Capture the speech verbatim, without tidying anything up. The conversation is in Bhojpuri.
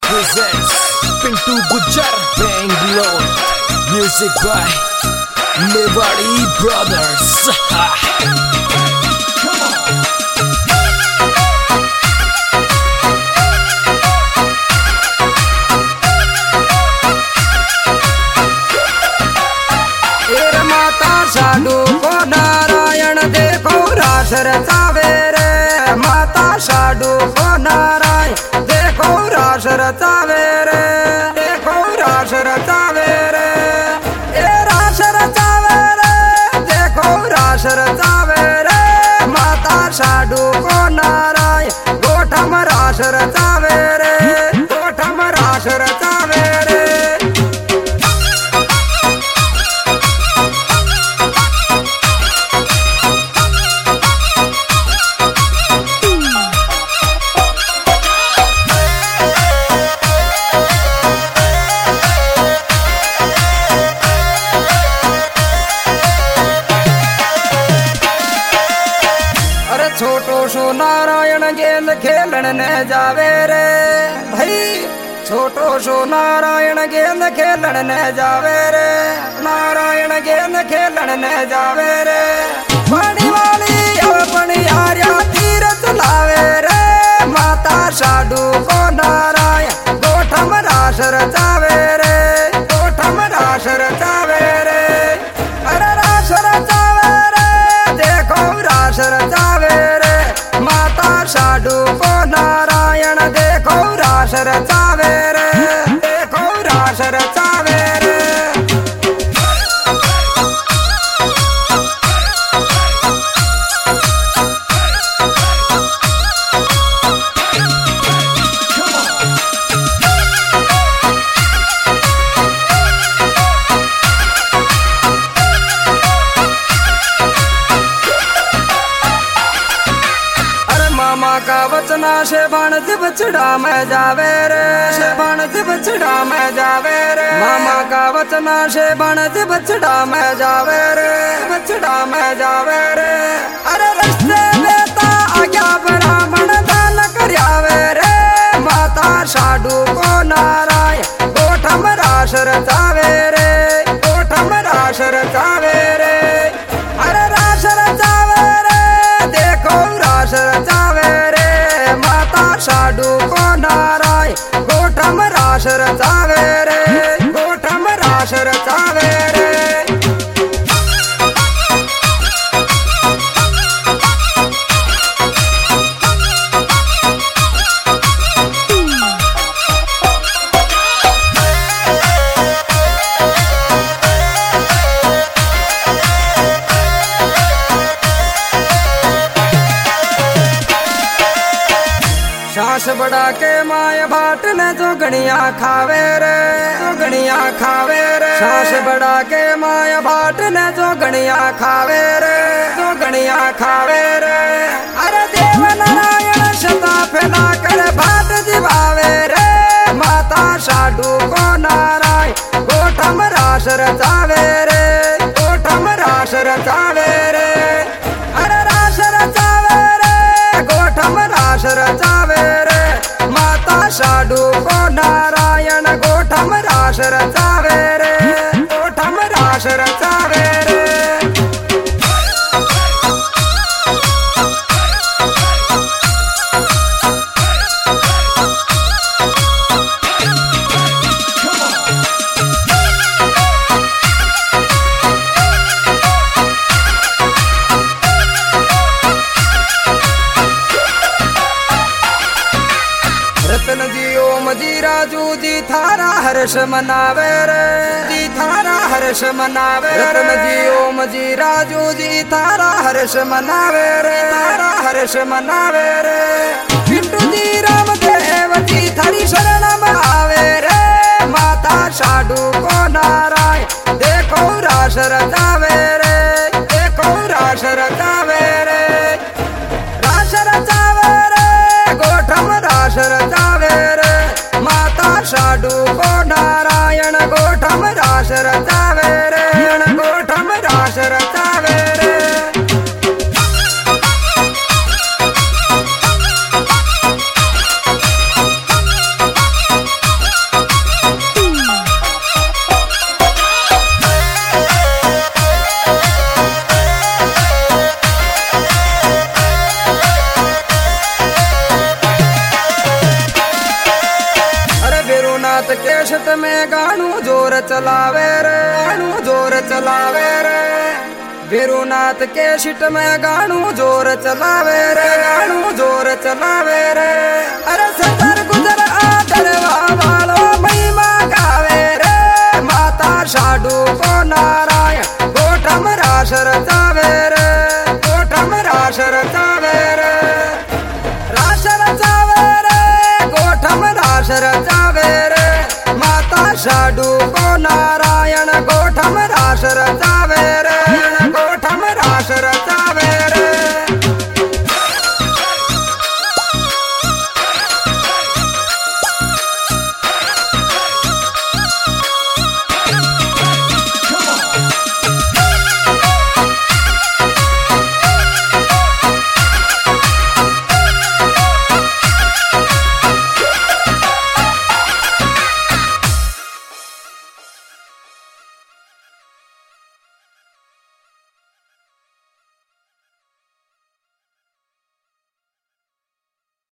presents Pintu Gujar Bangalore. Music by Mewari Brothers. साधु को नारायण देखो रास रचावे रे। माता साधु को नारायण देखो रास रचावे रे। देखो रास रचावे रे। ए रास रचावे रे। देखो रास रचावे रे। माता साधु को नारायण गोठम रास रचावे रे। गोठम रास रचावे रे। छोटो सो नारायण गेंद खेलन न जावे रे। भाई छोटो सो नारायण गेंद खेलन न जावे रे। नारायण गेंद खेलन न जावे रे। पानी वाली अपनी आर्या तीर चलावे रे। माता साधु को नारायण गोठम रास रचावे रे। गोठम रास रचावे रे। अरे रास रचावे रे। देखो रास रचावे रे। माता साधु को नारायण देखो रास रचावे रे। देखो रास रचावे रे। का वचना से बाणज बछड़ा में जावे रे। से बाणज बछड़ा में जावे रे। मामा का वचना से बाणज बछड़ा में जावे रे। बछड़ा में जावे रे। अरे रस्ते बेता आज्ञा ब्राह्मण दान करयावे रे। माता साधु को नारायण गोठम रास रचावे रे। गोठम रास रचावे रे। अरे रास रचावे रे। देखो रास रचावे रे। माता साधु को नारायण गोठम रास रचावे रे। गोठम रास रचावे रे। सास बड़ा के माय भाट ने जो गणिया खावे रे। जो गणिया खावे रे। सास बड़ा के माय भाट ने जो गणिया खावे रे। जो गणिया खावे रे। अरे देव नारायण शता फैला कर भाट दिवावे रे। माता साधु को नारायण गोठम रास रचावे रे। गोठम रास रचावे रे। अरे रास रचावे रे। गोठम रास रचावे रे। माता साधु को नारायण गोठम रास रचावे रे। गोठम रास रचावे रे। रतन जी ओम जी राजू जी थारा हर्ष मनावे रे। जी थारा हर्ष मनावे। रतन जी ओम जी राजू जी थारा हर्ष मनावे रे। थारा हर्ष मनावे रे। पिंटू जी रामदेव जी थारी शरण में आवे रे। माता साधु को नारायण देखो रास रचावे रे। देखो रास रचावे रे। रास रचावे रे। गोठम रास रचावे रे। माता साधु को नारायण गोठम रास रचावे रे। गोठम रास रचावे रे। नाथ केशट में गानू जोर चलावे रे, गानू जोर चलावे रे। वीरुनाथ केशट में गानू जोर चलावे रे, गानू जोर चलावे रे। अरे सदर गुजर आदरवा वालो महिमा गावे रे। माता साडू को नारायण गोठम रास रचावे रे, गोठम रास रचावे रे, रास रचावे रे, गोठम रास रचावे रे। माता साडू को नारायण गोठम रास रचावे।